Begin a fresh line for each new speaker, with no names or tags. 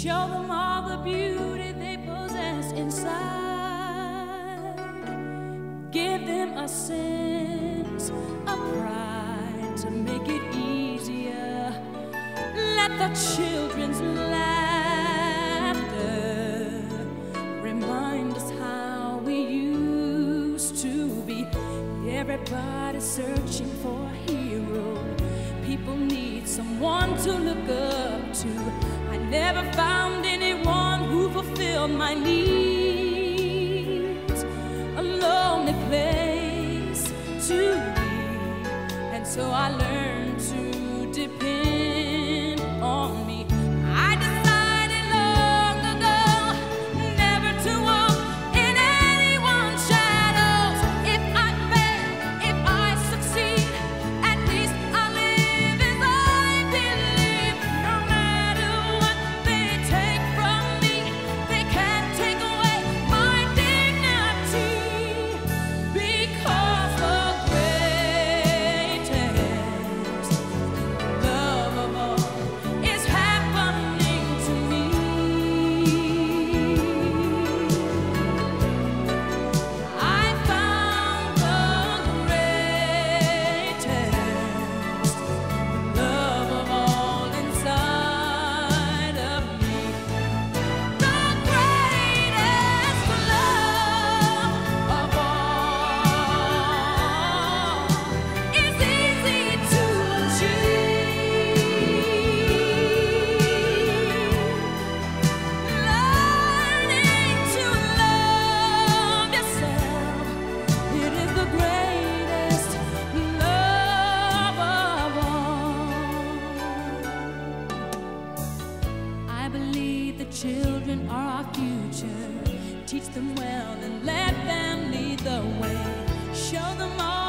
Show them all the beauty they possess inside. Give them a sense of pride to make it easier. Let the children's laughter remind us how we used to be. Everybody's searching for a hero. People need someone to look up to. I never found anyone who fulfilled my needs. A lonely place to be, and so I learned to depend on me. I decided long ago never to walk in anyone's shadows. If I fail, if I succeed, at least I live as I believe. No matter what they take from me, they can't take away my dignity. Because the greatest love of all is happening to me. I found the greatest love of all inside of me. The greatest love of all is easy to achieve. Learning to love yourself, it is the greatest love of all. I believe the children are our future. Teach them well and let them lead the way. Show them all